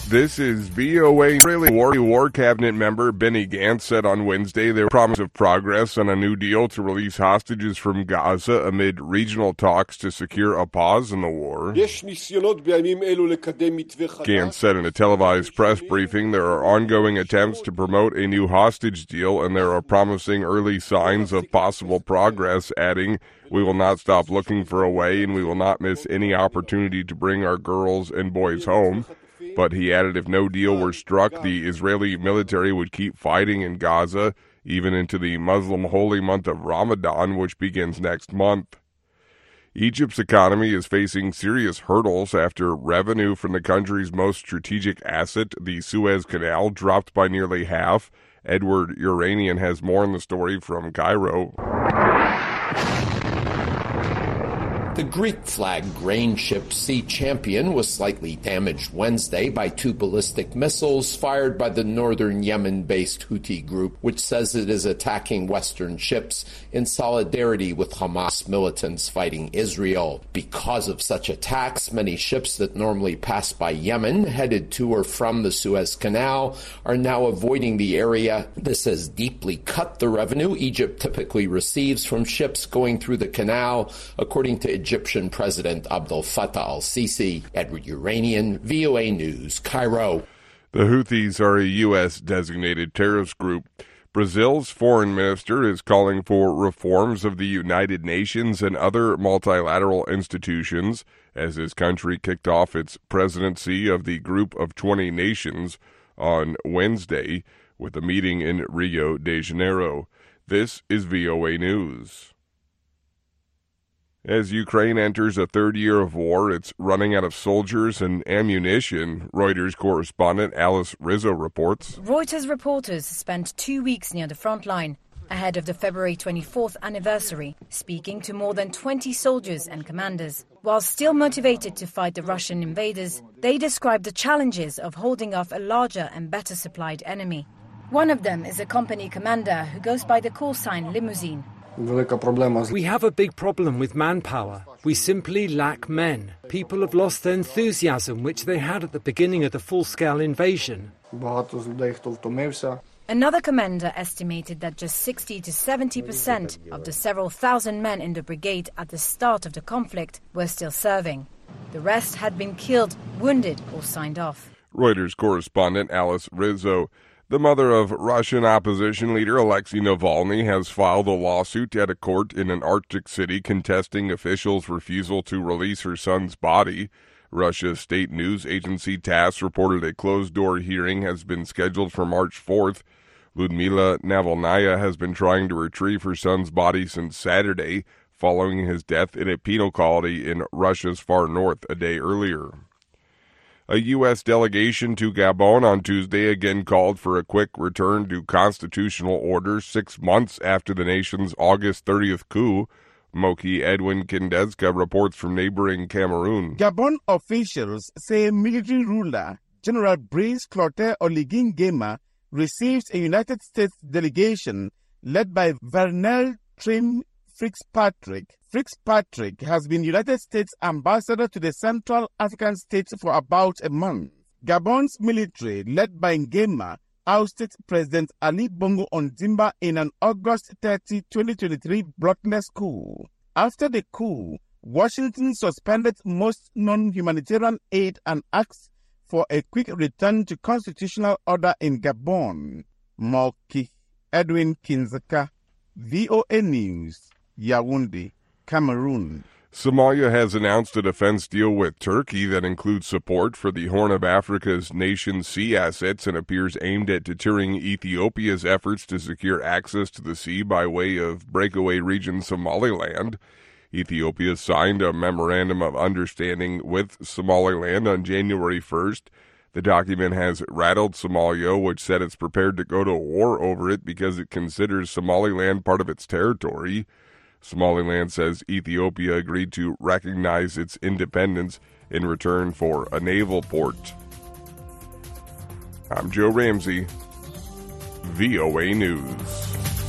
This is VOA. Israeli War Cabinet member Benny Gantz said on Wednesday there was promise of progress on a new deal to release hostages from Gaza amid regional talks to secure a pause in the war. Gantz said in a televised press briefing there are ongoing attempts to promote a new hostage deal and there are promising early signs of possible progress, adding, "We will not stop looking for a way and we will not miss any opportunity to bring our girls and boys home." But he added if no deal were struck, the Israeli military would keep fighting in Gaza, even into the Muslim holy month of Ramadan, which begins next month. Egypt's economy is facing serious hurdles after revenue from the country's most strategic asset, the Suez Canal, dropped by nearly half. Edward Uranian has more on the story from Cairo. The Greek-flagged grain ship Sea Champion was slightly damaged Wednesday by two ballistic missiles fired by the northern Yemen-based Houthi group, which says it is attacking Western ships in solidarity with Hamas militants fighting Israel. Because of such attacks, many ships that normally pass by Yemen, headed to or from the Suez Canal, are now avoiding the area. This has deeply cut the revenue Egypt typically receives from ships going through the canal, according to Egyptian President Abdel Fattah al-Sisi. Edward Uranian, VOA News, Cairo. The Houthis are a U.S.-designated terrorist group. Brazil's foreign minister is calling for reforms of the United Nations and other multilateral institutions as his country kicked off its presidency of the Group of 20 Nations on Wednesday with a meeting in Rio de Janeiro. This is VOA News. As Ukraine enters a third year of war, it's running out of soldiers and ammunition, Reuters correspondent Alice Rizzo reports. Reuters reporters spent 2 weeks near the front line ahead of the February 24th anniversary, speaking to more than 20 soldiers and commanders. While still motivated to fight the Russian invaders, they described the challenges of holding off a larger and better supplied enemy. One of them is a company commander who goes by the call sign Limousine. We have a big problem with manpower. We simply lack men. People have lost the enthusiasm which they had at the beginning of the full-scale invasion. Another commander estimated that just 60 to 70% of the several thousand men in the brigade at the start of the conflict were still serving. The rest had been killed, wounded, or signed off. Reuters correspondent Alice Rizzo. The mother of Russian opposition leader Alexei Navalny has filed a lawsuit at a court in an Arctic city contesting officials' refusal to release her son's body. Russia's state news agency TASS reported a closed-door hearing has been scheduled for March 4th. Lyudmila Navalnaya has been trying to retrieve her son's body since Saturday, following his death in a penal colony in Russia's far north a day earlier. A U.S. delegation to Gabon on Tuesday again called for a quick return to constitutional order 6 months after the nation's August 30th coup. Moki Edwin Kindezka reports from neighboring Cameroon. Gabon officials say military ruler General Brice Clotaire Oligui Nguema received a United States delegation led by Vernel Trim Fitzpatrick. Fitzpatrick has been United States ambassador to the Central African states for about a month. Gabon's military, led by Nguema, ousted President Ali Bongo Ondimba in an August 30, 2023 bloodless coup. After the coup, Washington suspended most non-humanitarian aid and asked for a quick return to constitutional order in Gabon. Moki Edwin Kinzaka, VOA News, Yaoundé, Cameroon. Somalia has announced a defense deal with Turkey that includes support for the Horn of Africa's nation sea assets and appears aimed at deterring Ethiopia's efforts to secure access to the sea by way of breakaway region Somaliland. Ethiopia signed a memorandum of understanding with Somaliland on January 1st. The document has rattled Somalia, which said it's prepared to go to war over it because it considers Somaliland part of its territory. Somaliland says Ethiopia agreed to recognize its independence in return for a naval port. I'm Joe Ramsey, VOA News.